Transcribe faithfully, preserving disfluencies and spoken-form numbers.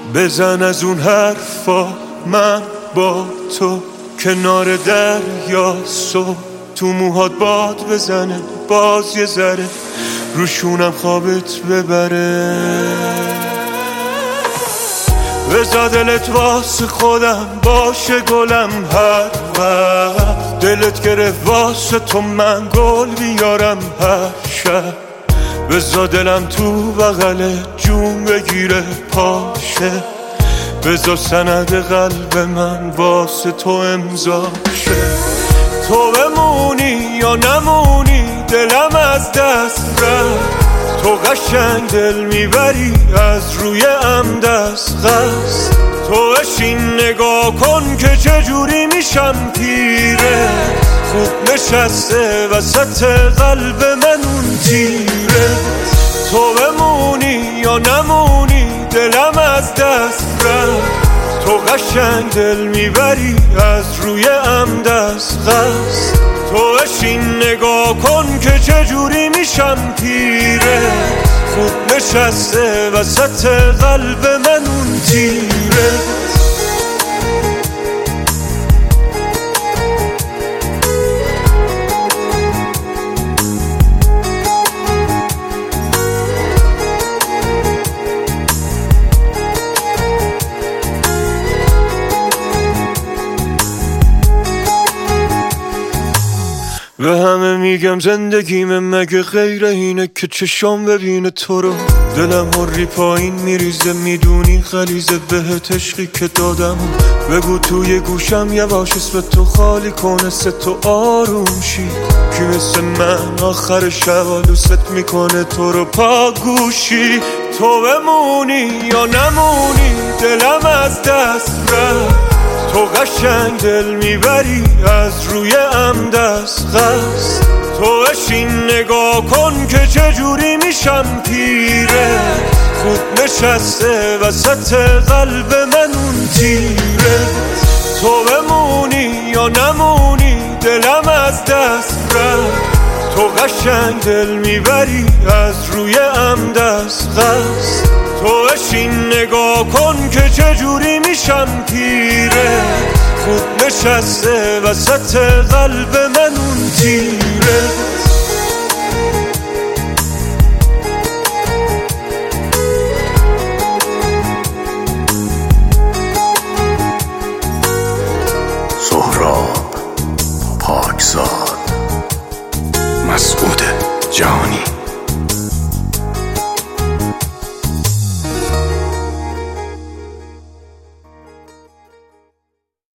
بزن از اون حرفا، من با تو کنار دریا، صبح تو موهات باد بزنه، باز یه ذره روشونم خوابت ببره. بذار دلت واسه خودم باشه گلم، هر وقت دلت گرفت واسه تو من گل بیارم هر شب. بذار دلم تو بغل جون بگیره پاشه، بذار سند قلب من واسه تو امضا شه. تو بمونی یا نمونی دلم از دست رفت، تو قشنگ دل میبری از روی ام دست قصد. تو اشین نگاه کن که چجوری میشم پیره، خوب نشسته وسط قلب من اون تیره. تو بمونی یا نمونی دلم از دست رفت، تو قشنگ دل میبری از روی ام دست قصد. تو اشین نگاه کن که چجوری میشم پیره، خوب نشسته وسط قلب من اون تیره. به همه میگم زندگیم مگه غیر اینه که چشام ببینه تو رو، دلم هری پایین میریزه میدونی غلیظه بهت عشقی که دادم. بگو توی گوشم یواش اسم تو خالی کنه سه تو آروم شی، کی مثل من آخر شب دوست میکنه تو رو پا گوشی. تو بمونی یا نمونی دلم از دست رفت، تو قشنگ دل میبری از روی ام دست قصد. تو اشین نگاه کن که چجوری میشم پیره، خوب نشسته وسط قلب من اون تیره. تو بمونی یا نمونی دلم از دست رفت، تو قشنگ دل میبری از روی ام دست قصد. تو اشین نگاه کن که چجوری میشم پیره، خوب نشسته وسط قلب من اون تیره. سهراب پاکزاد، مسعود جهانی.